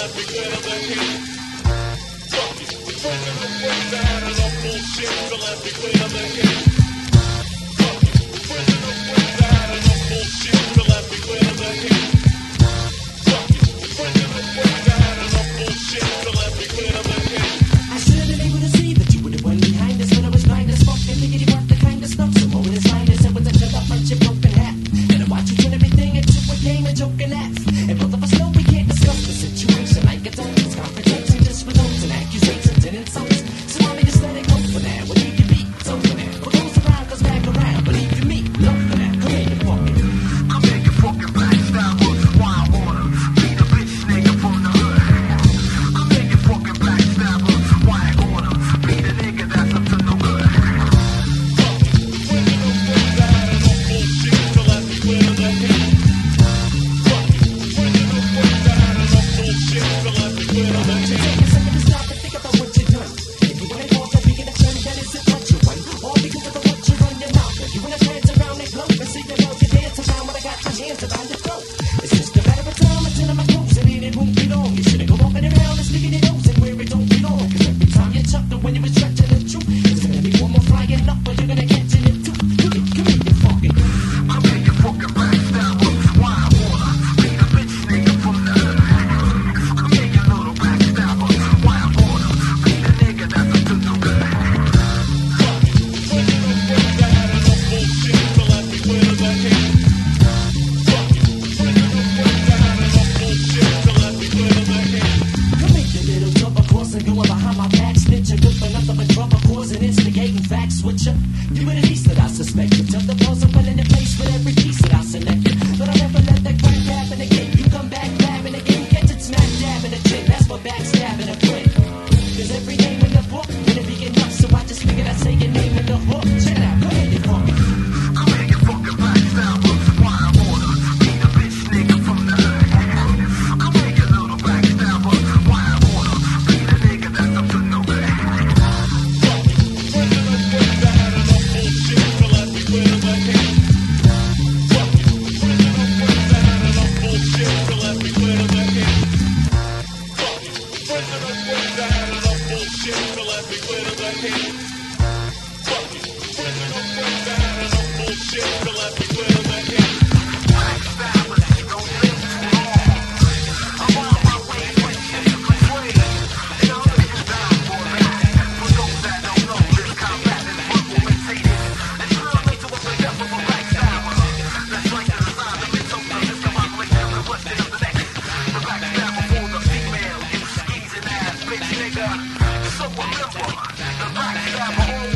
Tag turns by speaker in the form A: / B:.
A: let me clear the heat. Fuck it, bringing the weight down and up bullshit to let me clear the heat. Fuck it, bringing the weight down and up bullshit to let me clear the heat. Fuck it, bringing the weight down and up bullshit to let me clear the heat.
B: I should have been able to see that you were the one behind us, but I was blind as fuck and figured you weren't the kind of stuff. So more is mine as it was until our friendship broke in half. And I watch you turn everything into a game and joke and laugh. And both of us know we can't discuss the situation like adults. It's confrontation just with notes and accusations and insults. So mommy, just let it go for now. We'll leave your beat, so for now. What goes around comes back around. Believe you me, love for now. Come here, you fucking.
C: I'm making fucking backstabbers, why I wanna be the bitch nigga from the hood. I'm making fucking backstabbers, why I wanna be the nigga that's up to no good.
A: Fuck it, bringing the weight down and up bullshit to let me clear the heat. Fuck it, bringing the weight down and up bullshit to let me clear the heat.
B: Take a second to stop and think about what you've done. If you wanna walk up, begin to turn, then it's what you want. All because of the what you run your mouth. If you wanna hands around and glow, and see the girls you dance around when I got your hands around your throat. It's just a matter of time until I'm closing in, it won't be long. You shouldn't go walking around and sticking your nose in where it don't belong. Cause every time you chuckle when you was stretching the truth, there's gonna be one more flying up, or you're gonna catch it in two. Come here, you fucking.
C: I'm making fucking backstabbers, why I wanna be the bitch nigga from the hood. I'm making little backstabbers, why I wanna be the nigga that's up to no good.
A: Fuck it, bringing the weight down and up bullshit to let me clear the heat. Fuck it, bringing the weight down and up bullshit to let me clear the heat.
B: Come make your little jump across and going behind my back. Snitch and good for nothing but trouble, causing instigating facts. Switcher, you were the least that I suspected. Took the puzzle, well in the place with every piece that I selected. But I never let that crack happen again. You come back, dabbing again, catch it smack dab in the chin. That's for backstabbing a friend. Cause every name in the book, when it begin up, so I just figured I'd say your name in the hook. Check it out, go ahead, you fucking.
C: I'm making fucking backstabbers, why I wanna be the bitch nigga from the hood. I'm making little backstabbers, why I wanna be the nigga that's up to no good.
A: Fuck it, bringing the weight down and up bullshit to let me clear the heat. Fuck it, bringing the weight down and up bullshit to let me clear the heat. Fuck it, bringing the weight down and up bullshit to let me clear the heat. Fuck it, bringing the weight down and up bullshit to let me clear the heat.
C: Backstabbers, don't live too long. I'm on my way, when shit's a persuade. And I'll let you down for that. For those that don't know, this combat is argumentative. And translate to what the death of a backstabber. That's like the design of it, so just come out like that, but what's in the neck? The backstabber for the female, you squeezing ass bitch nigga. So remember, the backstabber always